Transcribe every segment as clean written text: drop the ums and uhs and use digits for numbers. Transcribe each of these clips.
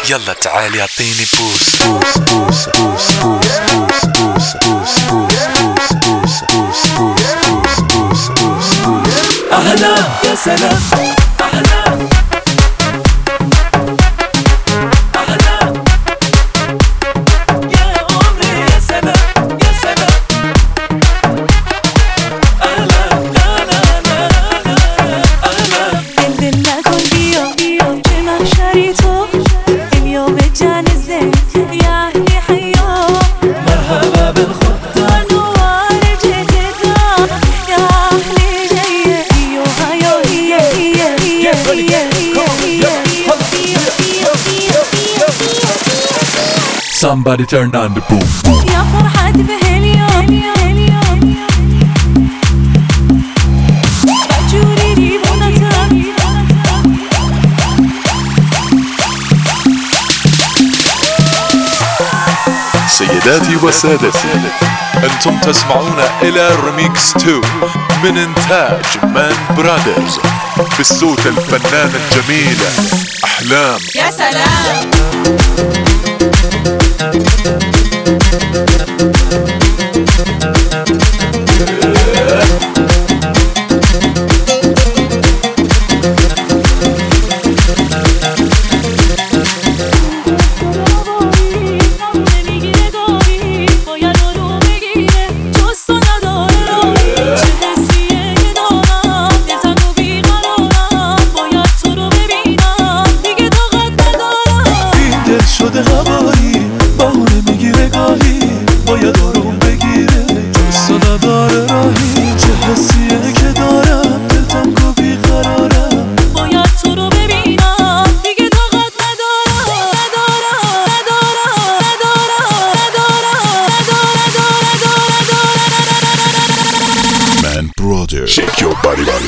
يلا تعالي اعطيني بوس بوس بوس بوس بوس بوس بوس بوس بوس بوس بوس بوس. أهلا يا سلام أهلا Somebody turn on the boom. يا فرحتي بهاليوم جوري بونتك سيداتي وسادتي، أنتم تسمعون إلى ريميكس 2 من إنتاج مان برادرز بالصوت الفنان الجميل أحلام. يا سلام. شده هوایی بهونه میگیره گاهی باید آروم بگیره جست و نداره راهی چه حسیه که دارم دلتنگ و بیقرارم باید تو رو ببینم دیگه طاقت ندارم. Man brother, shake your body body.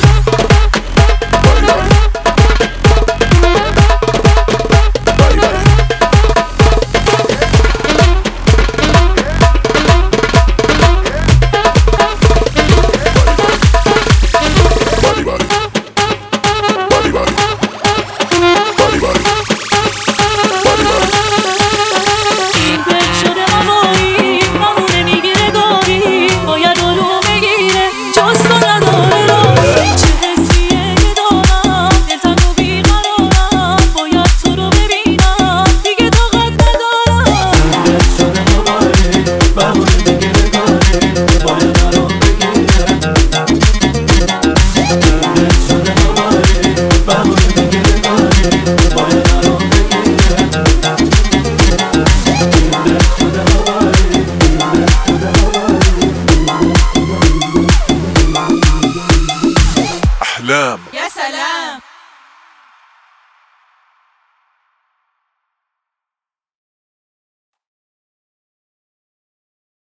أحلام.